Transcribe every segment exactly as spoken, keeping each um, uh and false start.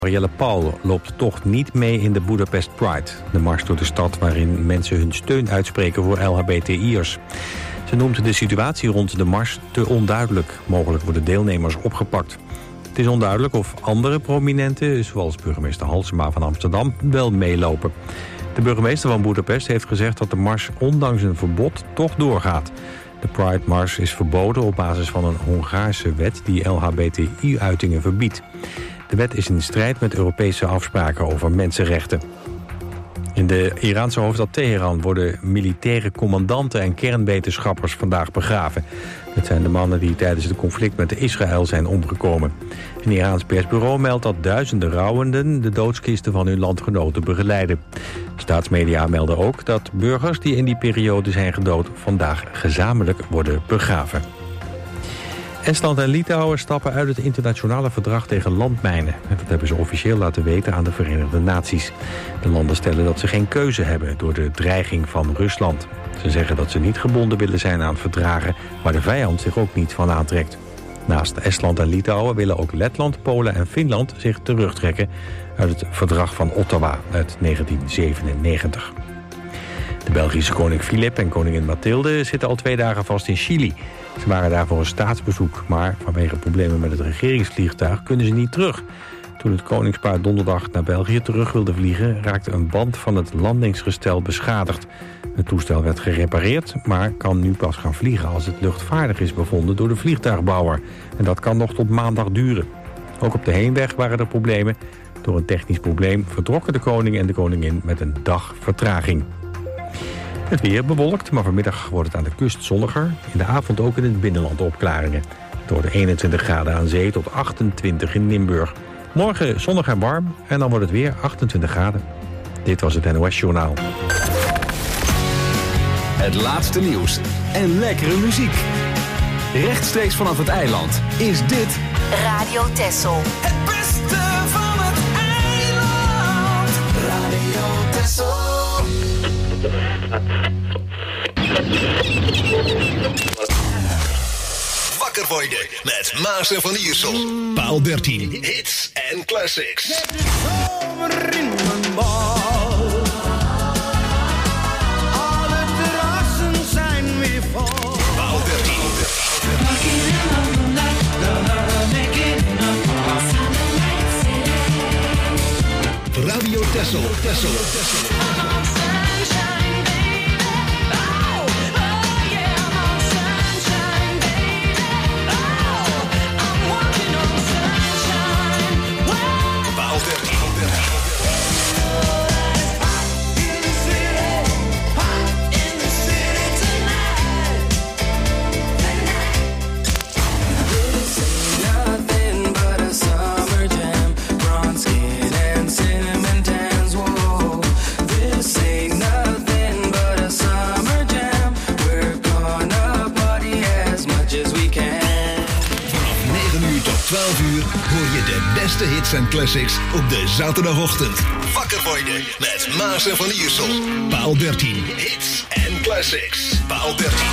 Marielle Paul loopt toch niet mee in de Budapest Pride. De mars door de stad waarin mensen hun steun uitspreken voor L H B T I'ers. Ze noemt de situatie rond de mars te onduidelijk. Mogelijk worden deelnemers opgepakt. Het is onduidelijk of andere prominenten, zoals burgemeester Halsema van Amsterdam, wel meelopen. De burgemeester van Budapest heeft gezegd dat de mars ondanks een verbod toch doorgaat. De Pride-mars is verboden op basis van een Hongaarse wet die L H B T I-uitingen verbiedt. De wet is in strijd met Europese afspraken over mensenrechten. In de Iraanse hoofdstad Teheran worden militaire commandanten en kernwetenschappers vandaag begraven. Het zijn de mannen die tijdens het conflict met Israël zijn omgekomen. Een Iraans persbureau meldt dat duizenden rouwenden de doodskisten van hun landgenoten begeleiden. Staatsmedia melden ook dat burgers die in die periode zijn gedood vandaag gezamenlijk worden begraven. Estland en Litouwen stappen uit het internationale verdrag tegen landmijnen. En dat hebben ze officieel laten weten aan de Verenigde Naties. De landen stellen dat ze geen keuze hebben door de dreiging van Rusland. Ze zeggen dat ze niet gebonden willen zijn aan verdragen waar de vijand zich ook niet van aantrekt. Naast Estland en Litouwen willen ook Letland, Polen en Finland zich terugtrekken uit het verdrag van Ottawa uit negentien zevenennegentig. De Belgische koning Filip en koningin Mathilde zitten al twee dagen vast in Chili. Ze waren daar voor een staatsbezoek, maar vanwege problemen met het regeringsvliegtuig kunnen ze niet terug. Toen het koningspaar donderdag naar België terug wilde vliegen, raakte een band van het landingsgestel beschadigd. Het toestel werd gerepareerd, maar kan nu pas gaan vliegen als het luchtvaardig is bevonden door de vliegtuigbouwer. En dat kan nog tot maandag duren. Ook op de heenweg waren er problemen. Door een technisch probleem vertrokken de koning en de koningin met een dag vertraging. Het weer bewolkt, maar vanmiddag wordt het aan de kust zonniger. In de avond ook in het binnenland opklaringen. Door de eenentwintig graden aan zee tot achtentwintig in Limburg. Morgen zonnig en warm en dan wordt het weer achtentwintig graden. Dit was het N O S-journaal. Het laatste nieuws en lekkere muziek. Rechtstreeks vanaf het eiland is dit Radio Texel. Het beste van het eiland. Radio Texel. Wakker worden met Maas en Van Iersel. Paal dertien. Hits en classics. Het is zomer in mijn bal. Alle terrassen zijn weer vol. Paal dertien. Radio Texel. Texel. Texel. twaalf uur hoor je de beste hits en classics op de zaterdagochtend. Wakker worden met Maas en Van Iersel. Paal dertien. Hits en classics. Paal dertien.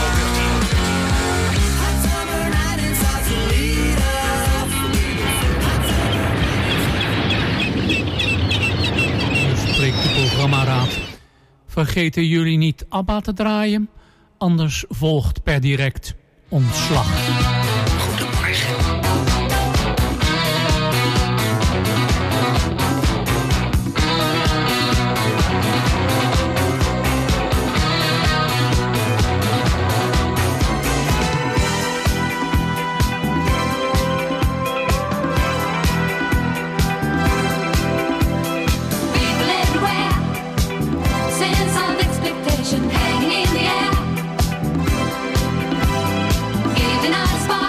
Spreekt de programmaraad. Vergeten jullie niet ABBA te draaien? Anders volgt per direct ontslag. Hanging in the air, giving out a spark.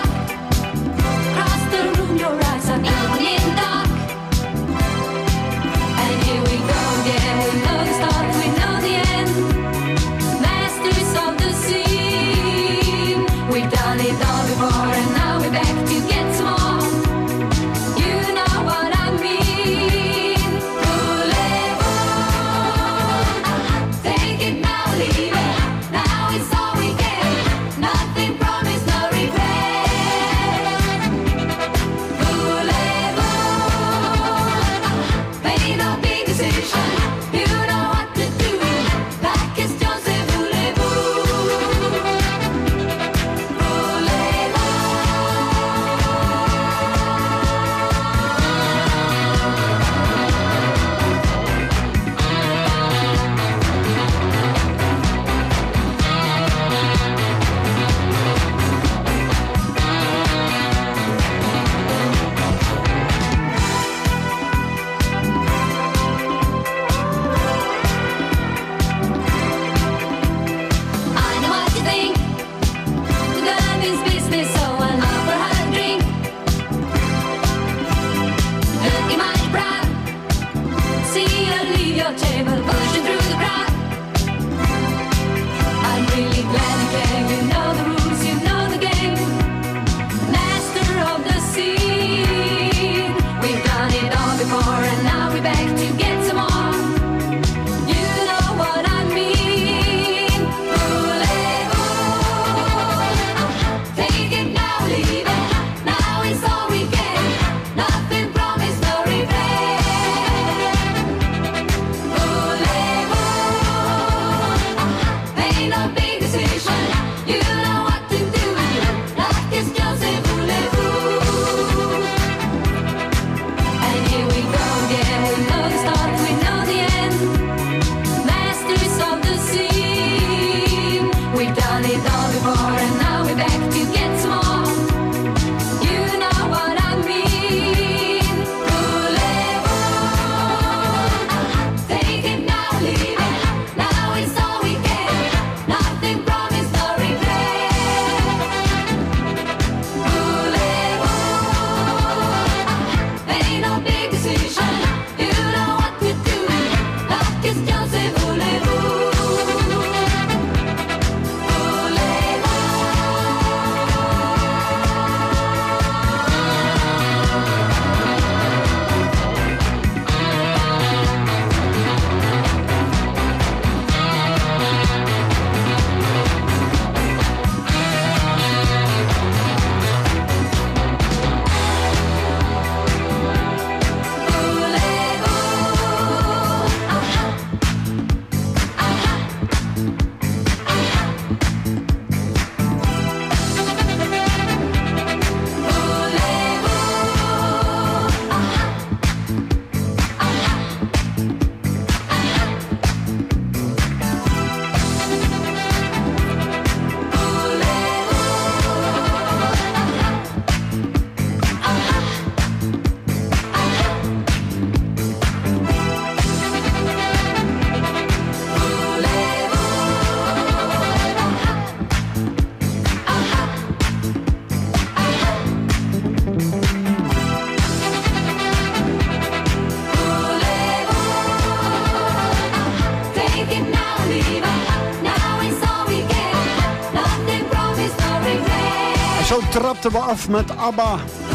Zo trapten we af met ABBA.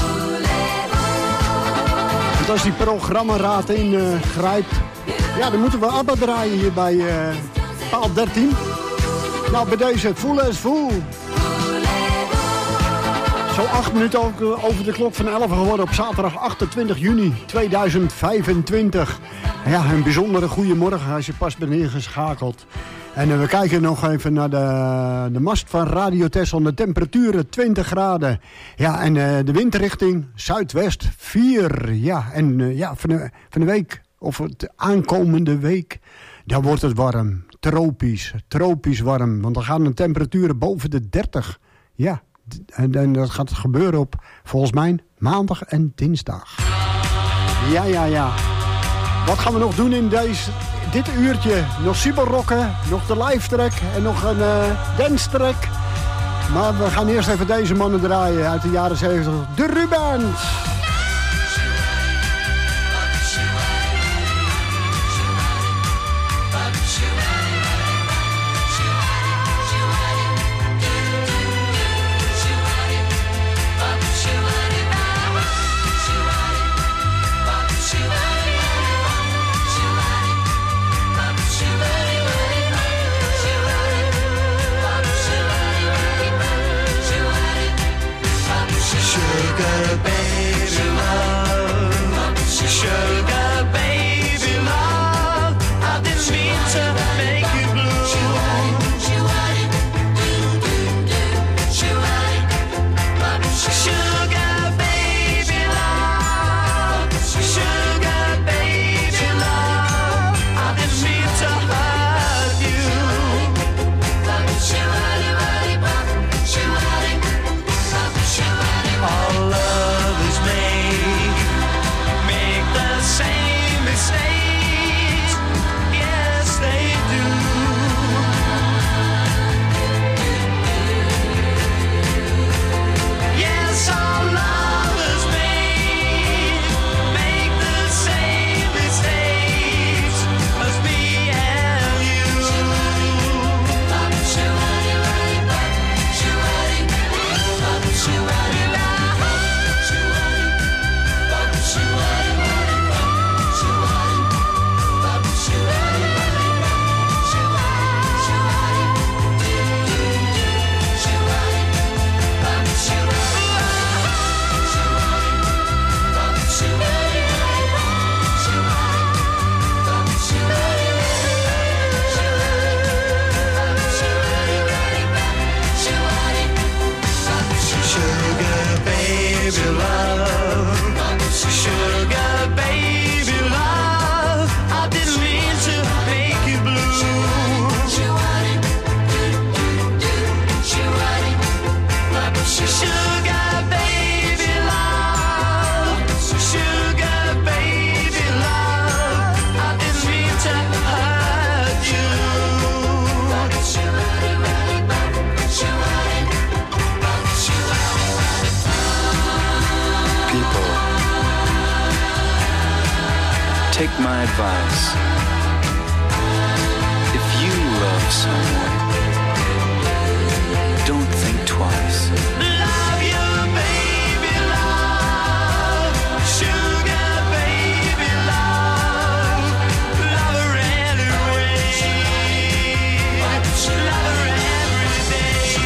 Want als die programmaraad ingrijpt, uh, ja, dan moeten we ABBA draaien hier bij uh, paal dertien. Nou, bij deze Full as Full. Zo acht minuten over de klok van elf geworden op zaterdag achtentwintig juni tweeduizend vijfentwintig. Ja, een bijzondere goede morgen als je pas bent ingeschakeld. En uh, we kijken nog even naar de, de mast van Radio Texel. De temperaturen twintig graden. Ja, en uh, de windrichting zuidwest vier. Ja, en uh, ja, van, de, van de week, of de aankomende week, dan wordt het warm. Tropisch, tropisch warm. Want dan gaan de temperaturen boven de dertig. Ja, en, en dat gaat gebeuren op, volgens mij, maandag en dinsdag. Ja, ja, ja. Wat gaan we nog doen in deze... Dit uurtje, nog cyberrocken, nog de live track en nog een uh, dance track. Maar we gaan eerst even deze mannen draaien uit de jaren zeventig. De Rubens! Take my advice. If you love someone, don't think twice. Love you, baby, love. Sugar, baby, love. Love her anyway. Love her every day.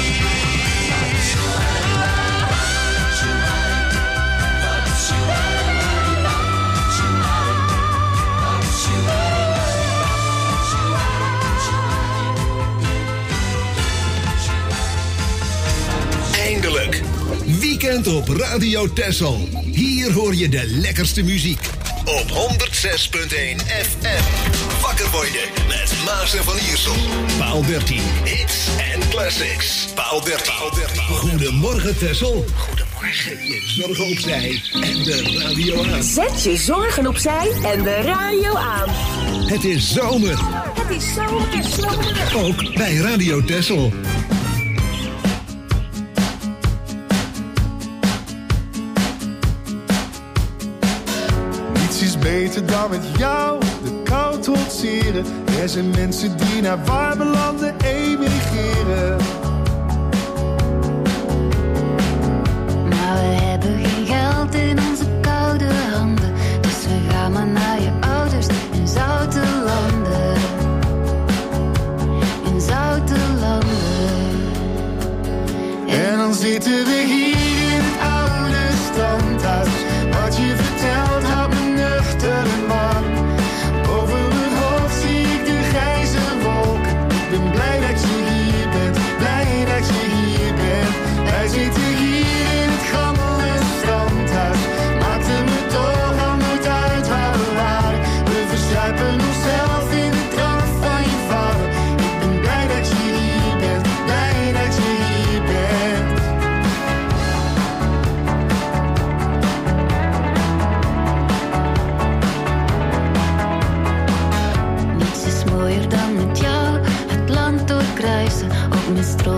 Eindelijk. Weekend op Radio Texel. Hier hoor je de lekkerste muziek. Op honderd zes punt één F M. Wakker worden met Maas en Van Iersel. Paal dertien. Hits en classics. Paal dertien. Goedemorgen Texel. Goedemorgen. Je zorgen opzij en de radio aan. Zet je zorgen opzij en de radio aan. Het is zomer. Het is zomer, het is zomer. Ook bij Radio Texel. Niets is beter dan met jou de kou trotseren. Er zijn mensen die naar warme landen emigreren.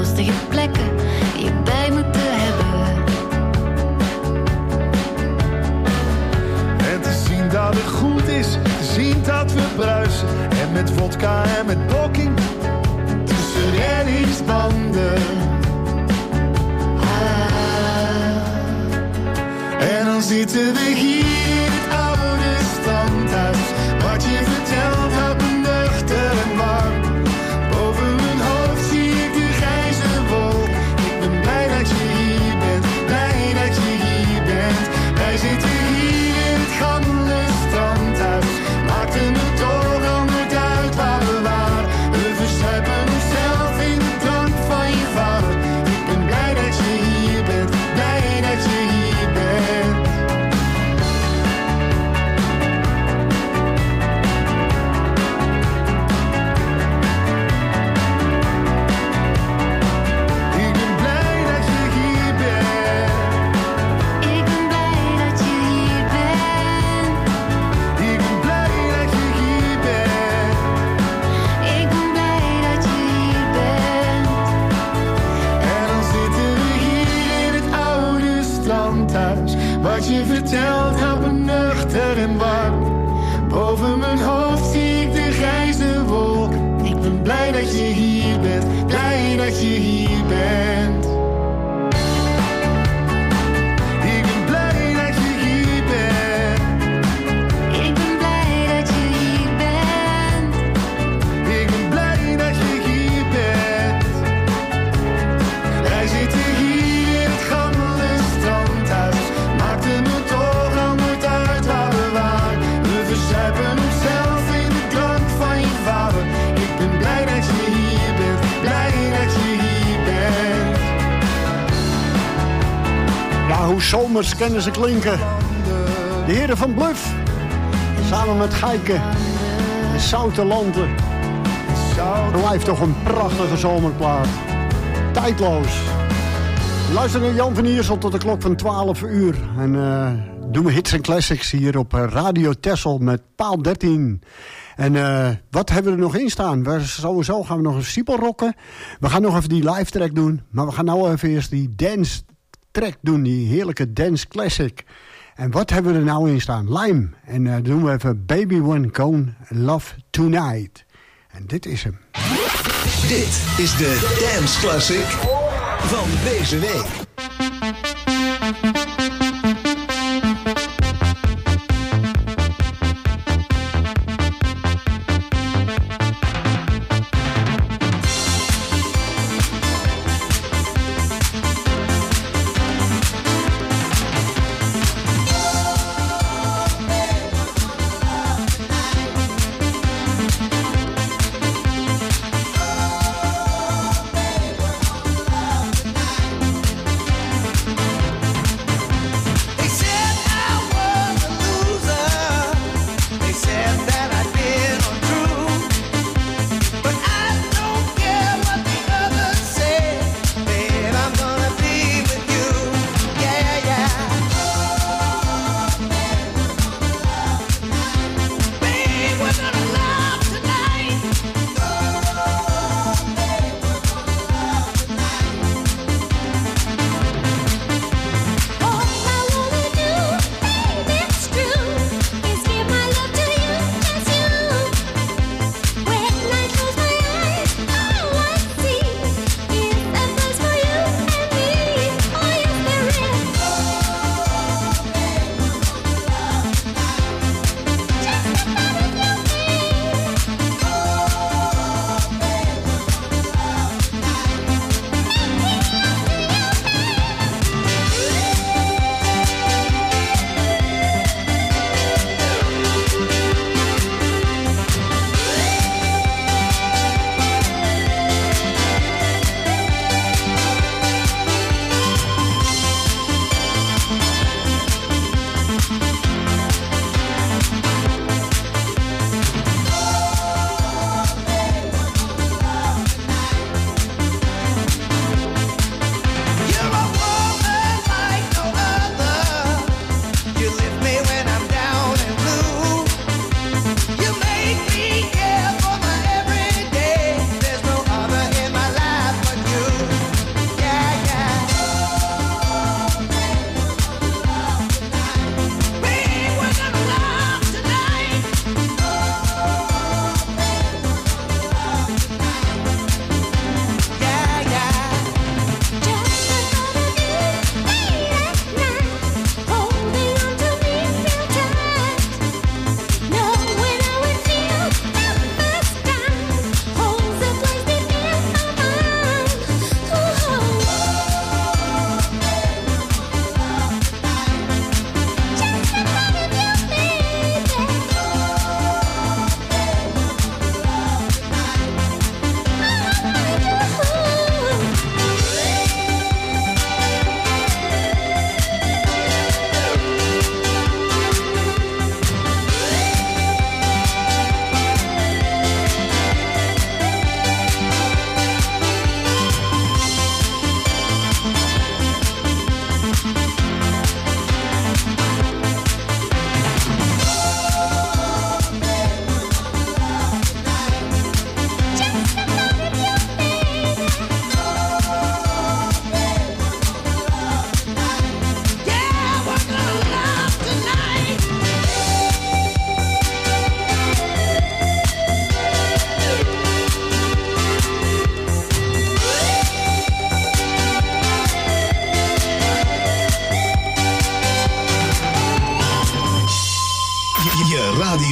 troostige plekken je bij moeten hebben. En te zien dat het goed is, te zien dat we bruisen. En met vodka en met blokking tussen reddingsbanden. En dan zitten we hier in het oude standhuis. Wat je vertelt houdt me nuchter en warm. Boven mijn hoofd zie ik de grijze wolk. Ik ben blij dat je hier bent, blij dat je hier bent. Wij zitten hier in het gammele standhuis. Maakt er me toch al nooit uit waar we waren. We verzuipen onszelf in de drank van je vader. Ik ben blij dat je hier bent, blij dat je hier bent. Wat je vertelt houdt me nuchter en warm. Boven mijn hoofd zie ik de grijze wolk. Ik ben blij dat je hier bent, blij dat je hier bent. Ik ben blij dat je hier bent. Ik ben blij dat je hier bent. Ik ben blij dat je hier bent. Wij zitten hier in het gammele standhuis. Maakt er me toch al nooit uit waar we waren. We verzuipen onszelf in de drank van je vader. Ik ben blij dat je hier bent, blij dat je hier bent. Ja, hoe zomers kennen ze klinken. De heren van Bluff. Samen met Gijke. En Zoute Landen. Het blijft toch een prachtige zomerplaat. Tijdloos. Luister naar Jan van Iersel tot de klok van twaalf uur. En uh, doen we hits en classics hier op Radio Texel met Paal dertien. En uh, wat hebben we er nog in staan? We, sowieso gaan we nog een Siepel rocken. We gaan nog even die live track doen. Maar we gaan nou even eerst die dance track doen. Die heerlijke dance classic. En wat hebben we er nou in staan? Lime. En uh, doen we even Baby One Cone Love Tonight. En dit is hem. Dit is de Dance Classic van deze week.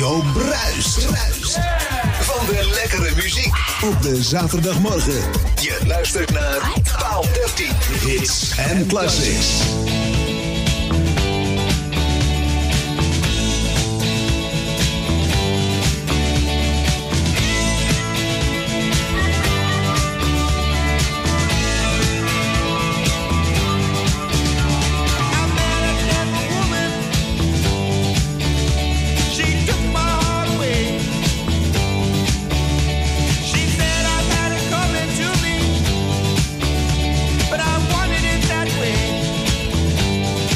radio bruist. Van de lekkere muziek op de zaterdagmorgen. Je luistert naar Paal dertien. Hits en classics. But I wanted it that way.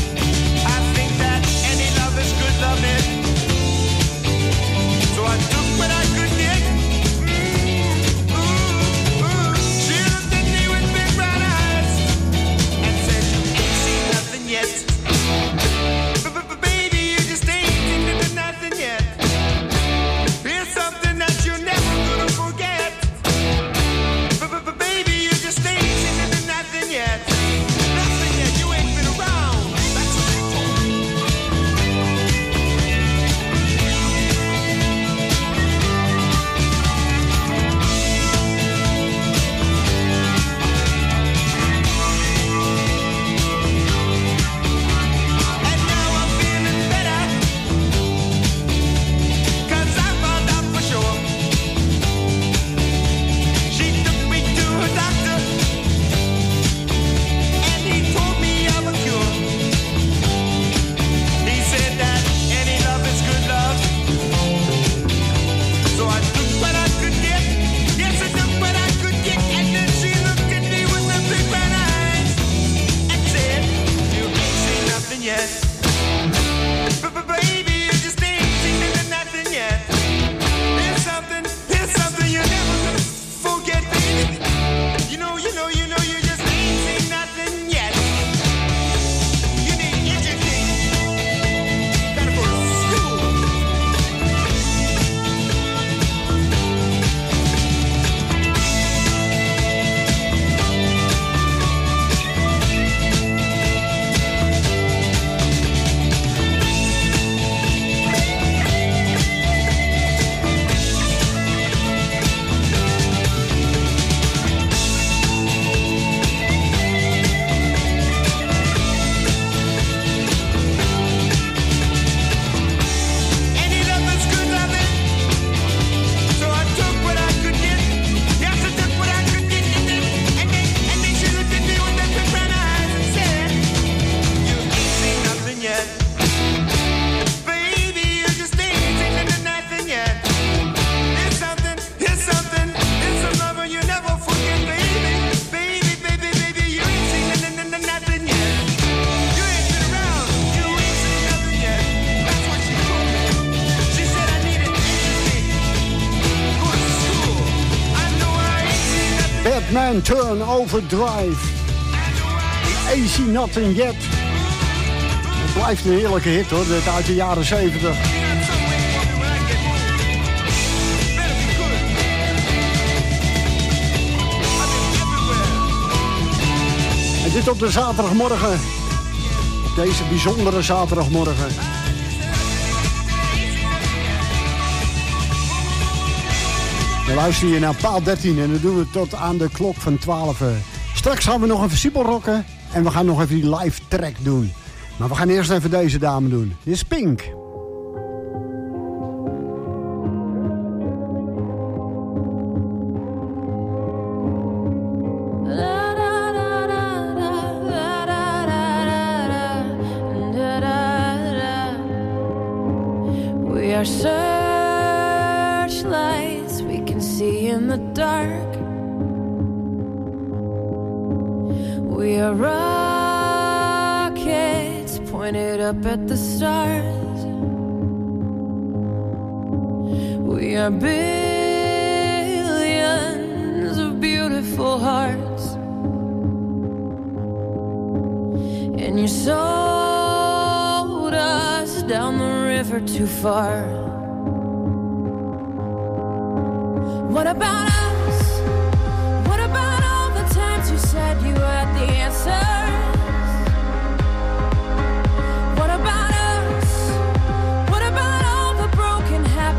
Man Turn Overdrive. A C Nothing Yet. Het blijft een heerlijke hit hoor, dit uit de jaren zeventig. En dit op de zaterdagmorgen. Op deze bijzondere zaterdagmorgen. We luisteren hier naar Paal dertien en dat doen we tot aan de klok van twaalf. Straks gaan we nog even siepelrocken en we gaan nog even die live track doen. Maar we gaan eerst even deze dame doen. Dit is Pink. We are searchlights we can see in the dark. We are rockets pointed up at the stars. We are billions of beautiful hearts. And you sold us down the river too far. What about us? What about all the times you said you had the answers? What about us? What about all the broken habits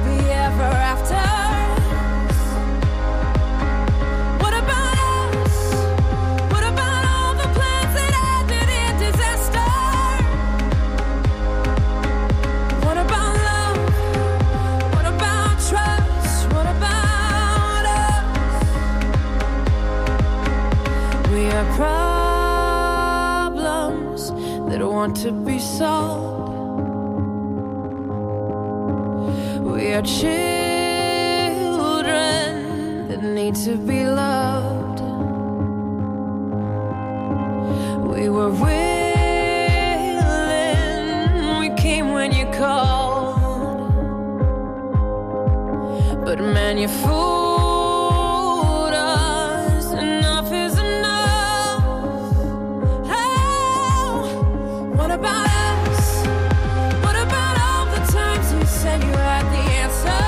want to be sold. We are children that need to be loved. We were willing, we came when you called, but man, you fooled us. Enough is enough. Oh, what about us? What about all the times you said you had the answer?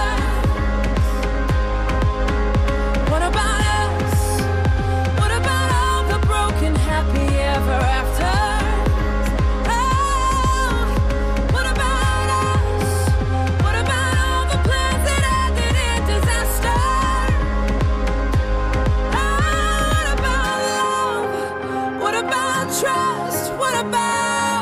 What about us? What about all the broken happy ever after? Oh, what about us? What about all the plans that ended in disaster? Oh, what about love? What about trust? What about us?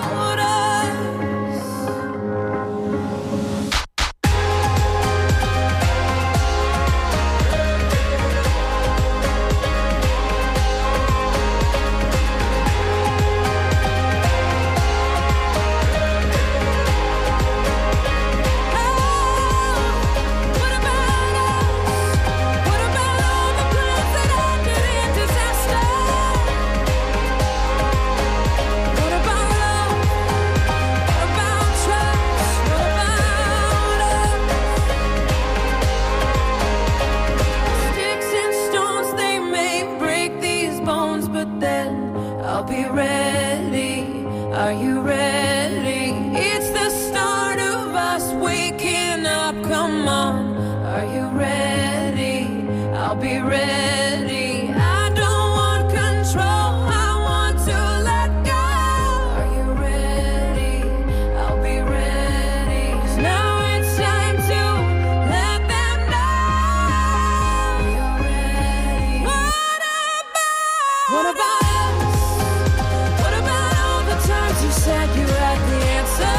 Sticks and stones, they may break these bones, but then I'll be ready. Are you ready? It's the start of us waking up. Come on, are you ready? I'll be ready. I don't want control, I want to let go. Are you ready? I'll be ready. 'Cause now it's time to let them know. Are you ready? What about? What about us? What about all the times you said you had the answer?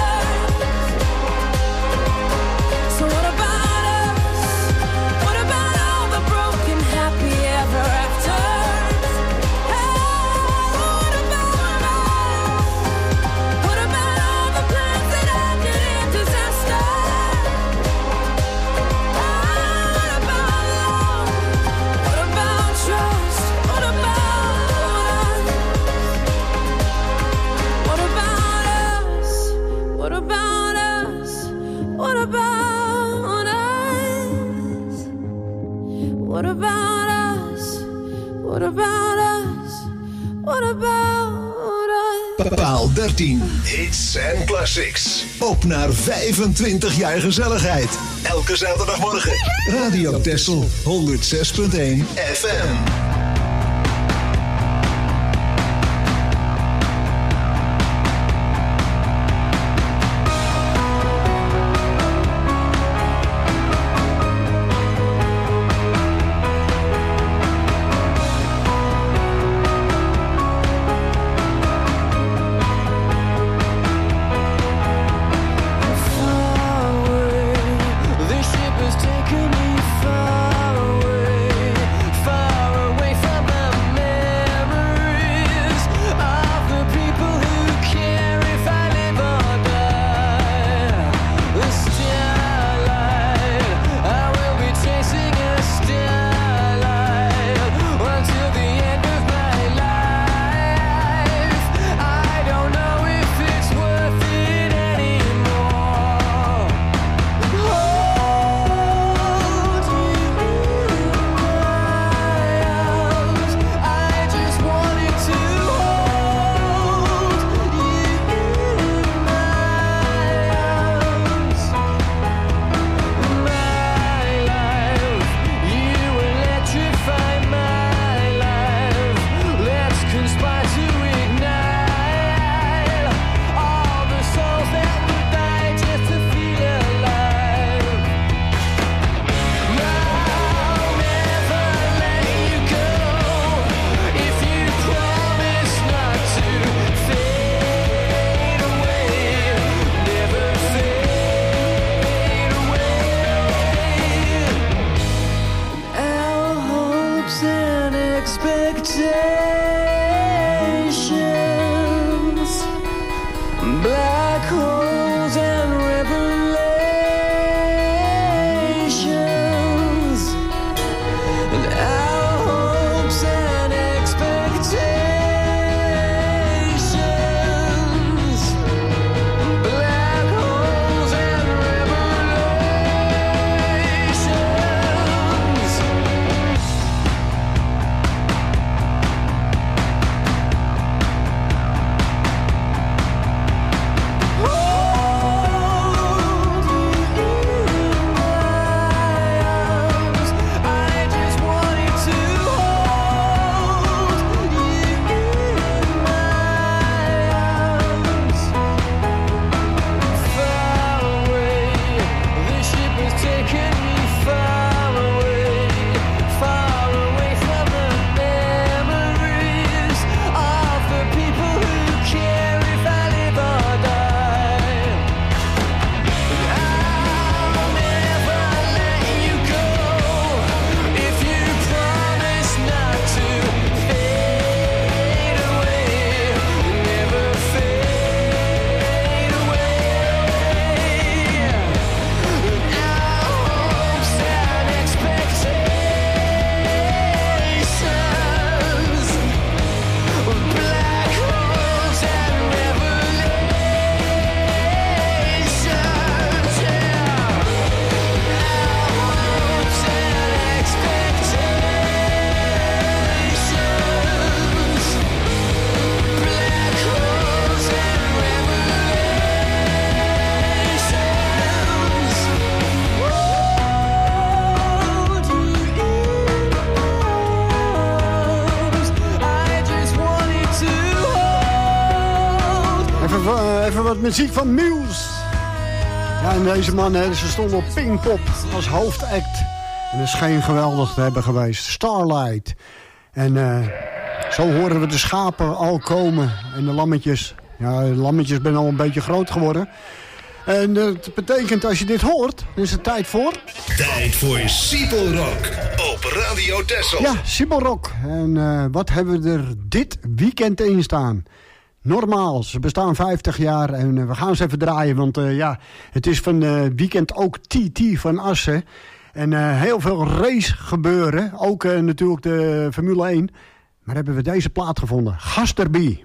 So what about us? What about all the broken happy ever after? Hey, what about us? What about all the plans that ended in disaster? Oh, what about love? What about trust? What about us? What about us? What about us? What about us? What about us? What about us? What about us? Paal dertien. Hits en classics. Op naar vijfentwintig jaar gezelligheid. Elke zaterdagmorgen. Radio Texel honderd zes punt één F M. This ship has taken me far away, far away wat muziek van Muse. Ja, en deze man, hè, ze stond op Pinkpop als hoofdact. En dat scheen geweldig te hebben geweest. Starlight. En uh, zo horen we de schapen al komen. En de lammetjes. Ja, de lammetjes zijn al een beetje groot geworden. En dat betekent, als je dit hoort, is het tijd voor... Tijd voor Siebelrock op Radio Texel. Ja, Siebelrock. En uh, wat hebben we er dit weekend in staan? Normaal, ze bestaan vijftig jaar en uh, we gaan ze even draaien. Want uh, ja, het is van uh, weekend ook T T van Assen. En uh, heel veel race gebeuren. Ook uh, natuurlijk de Formule één. Maar hebben we deze plaat gevonden. Gasterbie.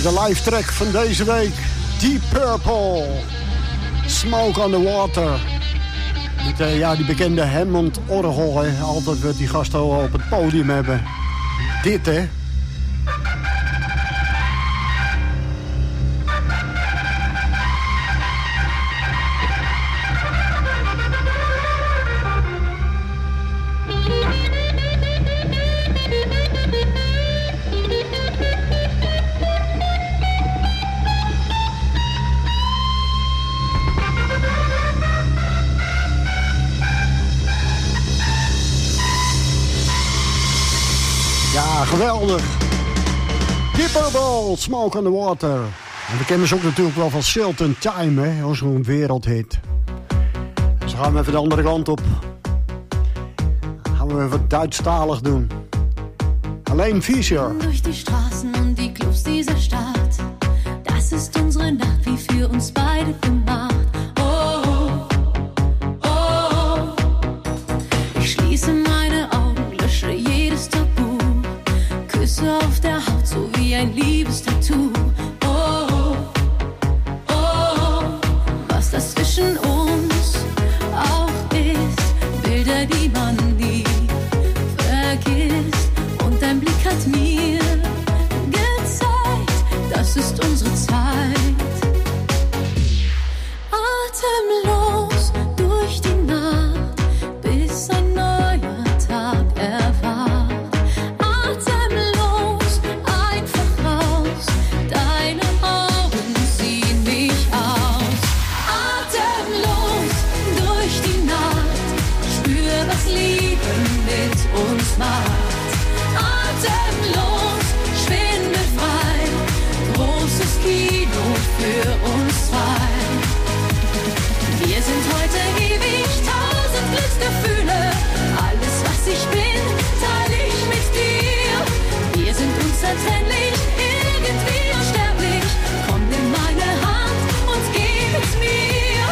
de live track van deze week. Deep Purple. Smoke on the Water. Met, uh, ja, die bekende Hammond orgel. Hè. Altijd wat die gasten op het podium hebben. Dit, hè. Geweldig. Deep Purple, Smoke on the Water. En we kennen ze ook natuurlijk wel van Silton Time, hè? Zo'n wereldhit. Dus gaan we even de andere kant op. Gaan we even Duitsstalig doen. Alleen Fischer. Durch die Straßen und die Clubs dieser Stadt. Das ist unsere Nacht, wie für uns beide gemacht. Oh, oh, oh. Ich schließe meine Augen, lösche jedes Tabu. Küsse auf der Haut, so wie ein Liebestattoo. Oh, oh, was das zwischen uns auch ist. Bilder, die man nie vergisst. Und dein Blick hat mir gezeigt, das ist unsere Zeit. Atemlos durch die Nacht, bis ein neuer Tag erwacht. Uns macht atemlos, schwindelfrei, großes Kino für uns zwei. Wir sind heute ewig, tausend Glücksgefühle, alles was ich bin, teile ich mit dir. Wir sind unzertrennlich, irgendwie unsterblich, komm in meine Hand und gib es mir.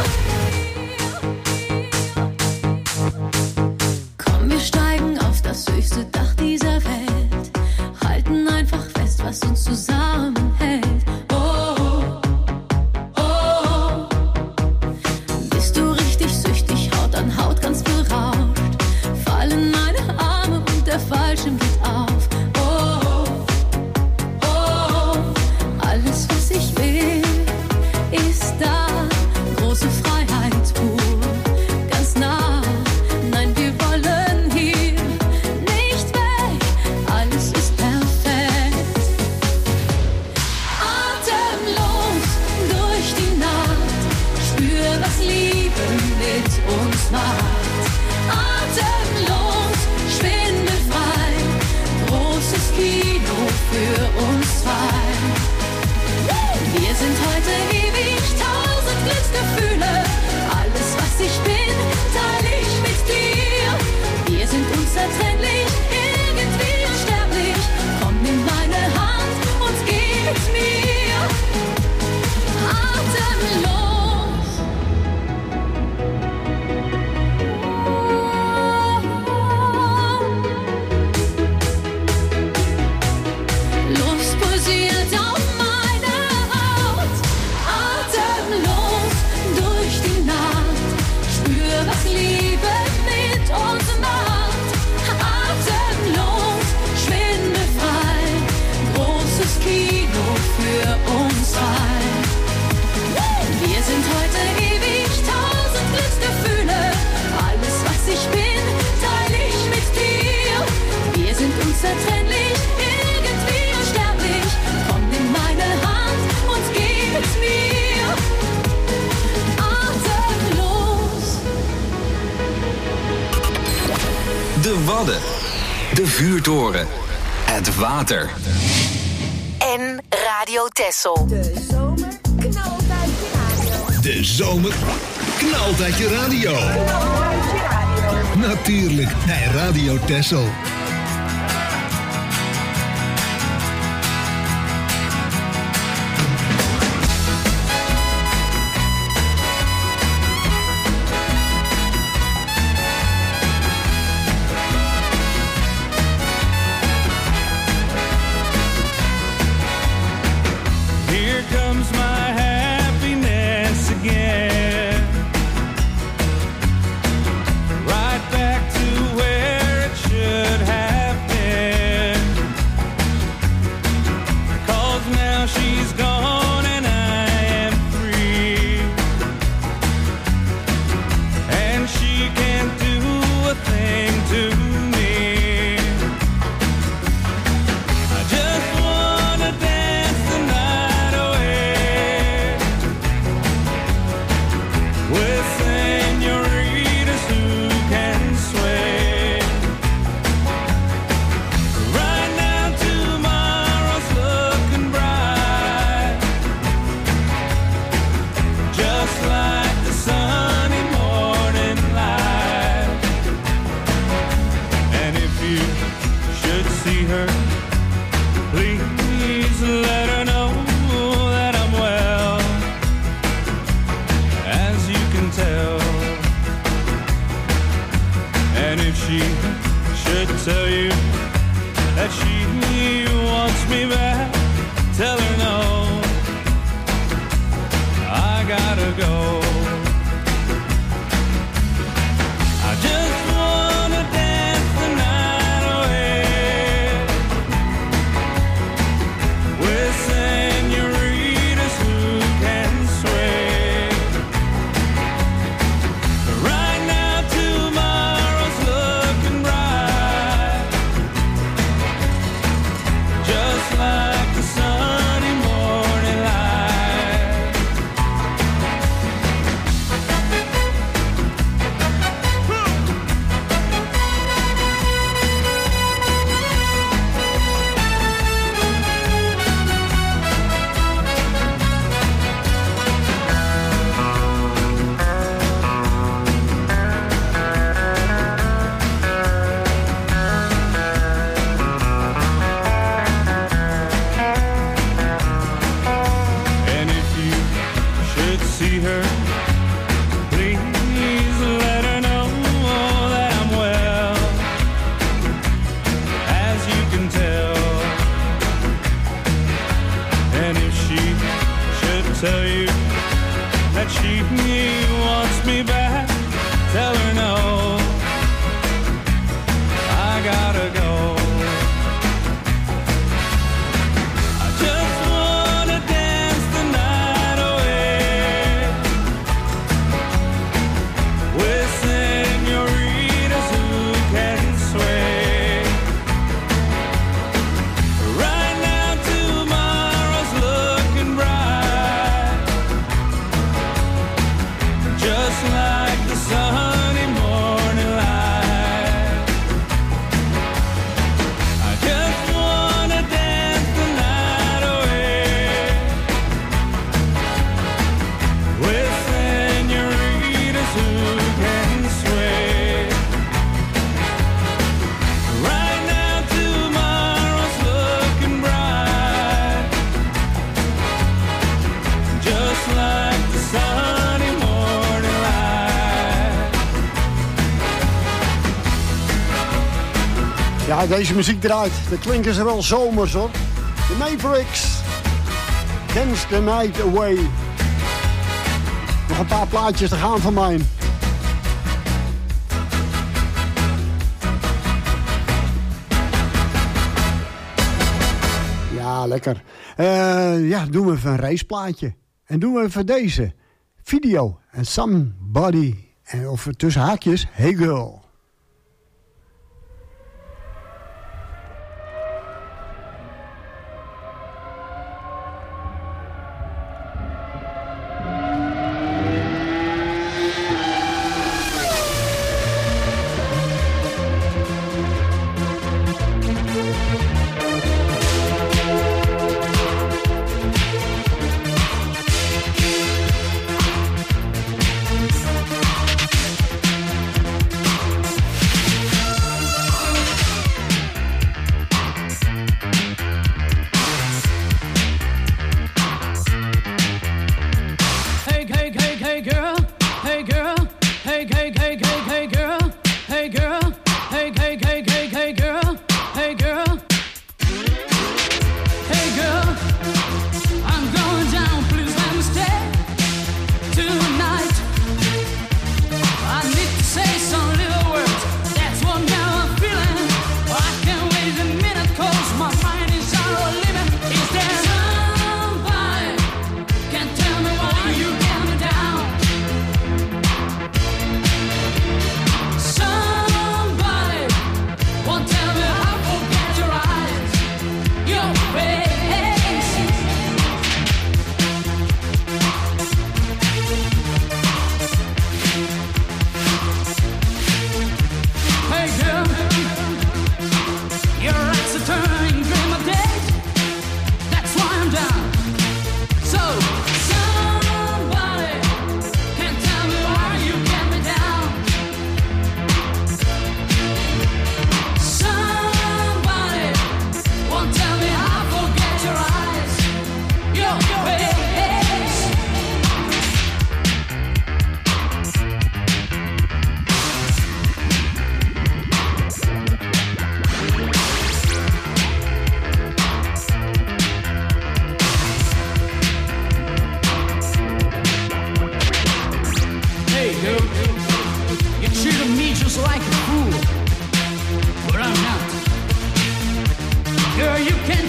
Komm, wir steigen auf das höchste Dach dieser Welt, halten einfach fest, was uns zusammenhält. Oh, oh, oh. Bist du richtig süchtig, Haut an Haut ganz berauscht, fallen meine Arme und der Fallschirm geht auf. Oh, oh, oh. Alles was ich will, ist da, große Freiheit pur, ganz nah. Nein, wir wollen hier nicht weg, alles ist perfekt. Atemlos durch die Nacht, spür, was Liebe mit uns macht. Atemlos, schwindelfrei, großes Kino für uns zwei. Wir sind heute ewig, tausend Glücksgefühle, alles was ich bin, teile ich mit dir. Wir sind unzertrennlich, irgendwie unsterblich, komm in meine Hand und gib's mir. Atemlos. Lust pulsiert auf meine Haut. Atemlos durch die Nacht, spür, was Liebe mit uns macht. Atemlos, schwindelfrei, großes Kino für uns zwei. Wir sind heute ewig, tausend Glücksgefühle, alles was ich bin, teile ich mit dir. Wir sind unzertrennlich, irgendwie unsterblich, komm in meine Hand und gib's mir. Atemlos. De Wadden. De Vuurtoren. Het water. En Radio Texel. De zomer knalt uit je radio. De zomer knalt uit je radio. Knalt uit je radio. Natuurlijk bij Radio Texel. her, please let her know that I'm well. As you can tell, and if she should tell you that she wants me back, tell her no, I gotta go. I just wanna dance the night away with senoritas who can sway. Right now tomorrow's looking bright, just like the sunny morning light. And if you should see her, please let her know that I'm well. As you can tell, and if she should tell you that she wants me back, tell her no, I gotta go. I just wanna dance the night away with senoritas who can sway. Right now tomorrow's looking bright, just like the sunny morning light. I just wanna dance the night away with senoritas who can sway. Right now tomorrow's looking bright, just like the sunny morning light. Ja, deze muziek draait. De klinken ze wel zomers hoor. De Mavericks. Dance the night away. Nog een paar plaatjes te gaan van mij. Ja, lekker. Eh, ja, doen we even een raceplaatje. En doen we even deze. Video. En Somebody. En of tussen haakjes. Hey girl.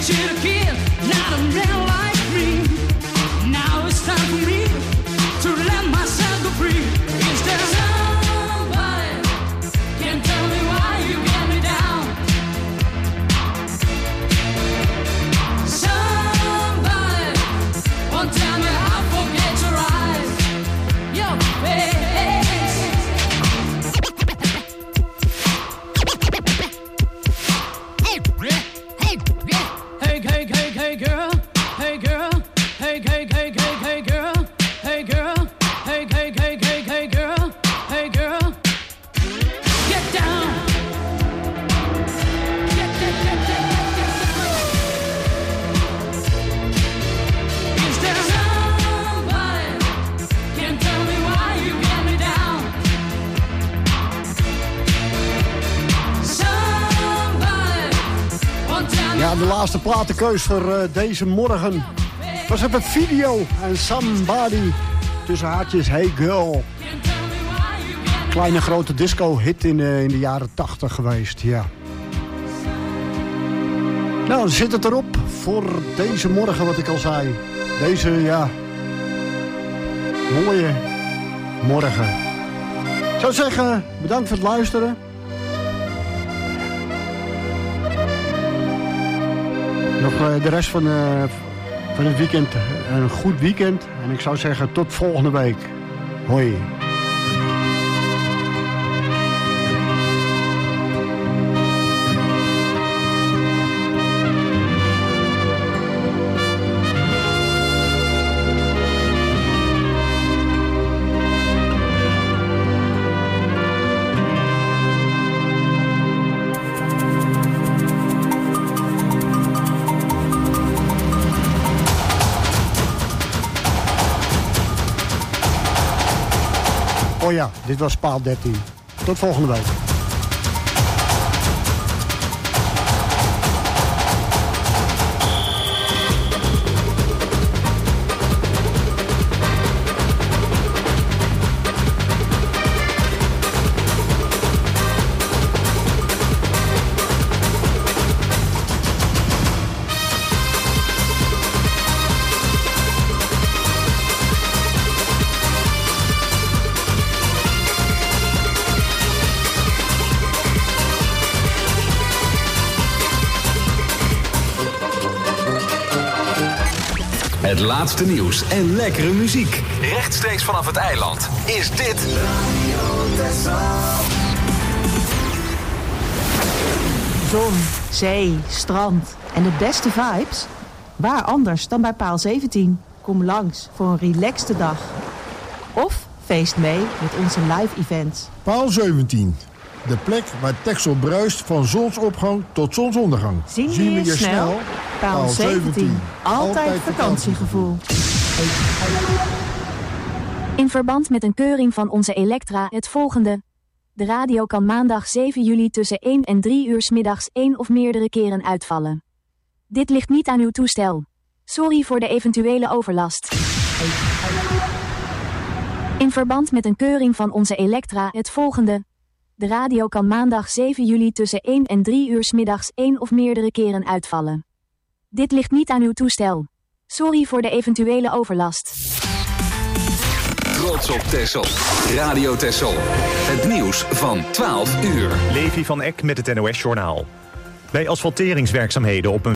shit a kid, not a man like me. Now it's time for me to let myself go free. Is there somebody can tell me why you get me down? Somebody won't tell me how to forget your eyes, your face. Hey, hey, hey, hey, girl. Hey, girl. Hey, hey, hey, hey, hey, girl. Hey, girl. Hey, hey, hey, hey, hey, girl. Hey, girl. Get down. Get, get, get, get, get, get. Is there somebody can tell me why you get me down? Somebody won't tell me. Ja, de laatste platenkeus voor uh, deze morgen was even Video en Somebody. Tussen haartjes, Hey Girl. Kleine grote disco-hit in, uh, in de jaren tachtig geweest, ja. Nou, dan zit het erop voor deze morgen, wat ik al zei. Deze, ja, mooie morgen. Ik zou zeggen, bedankt voor het luisteren. Nog uh, de rest van, uh, van het weekend een goed weekend. En ik zou zeggen tot volgende week. Hoi. Oh ja, dit was Paal dertien. Tot volgende week. Het laatste nieuws en lekkere muziek. Rechtstreeks vanaf het eiland is dit... Zon, zee, strand en de beste vibes? Waar anders dan bij Paal zeventien? Kom langs voor een relaxte dag. Of feest mee met onze live events. Paal zeventien. De plek waar Texel bruist van zonsopgang tot zonsondergang. Zien we je, je snel? snel? Paal zeventien. Altijd, Altijd vakantiegevoel. In verband met een keuring van onze Elektra het volgende. De radio kan maandag zeven juli tussen één en drie uur 's middags één of meerdere keren uitvallen. Dit ligt niet aan uw toestel. Sorry voor de eventuele overlast. In verband met een keuring van onze Elektra het volgende. De radio kan maandag zeven juli tussen één en drie uur 's middags één of meerdere keren uitvallen. Dit ligt niet aan uw toestel. Sorry voor de eventuele overlast. Trots op Texel. Radio Texel. Het nieuws van twaalf uur. Levi van Eck met het N O S Journaal. Bij asfalteringswerkzaamheden op een